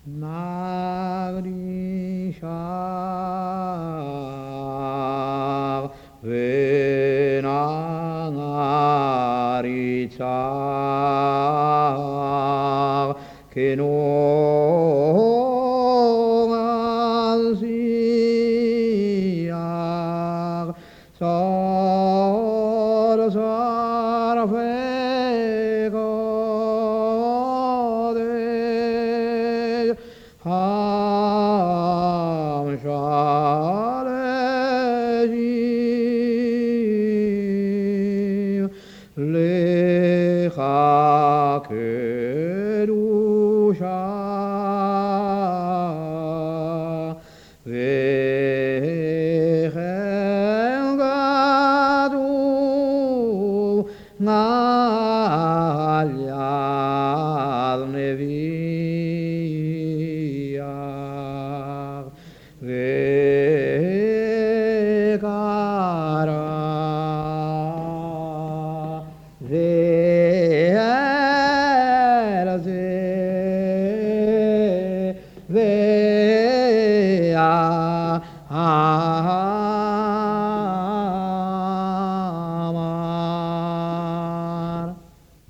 나그리샤 venaaricha kenongansiya sarasarvegode hamshalejim lecha kedusha vechem gadol al yad neviach vekara ve'erze ve'ah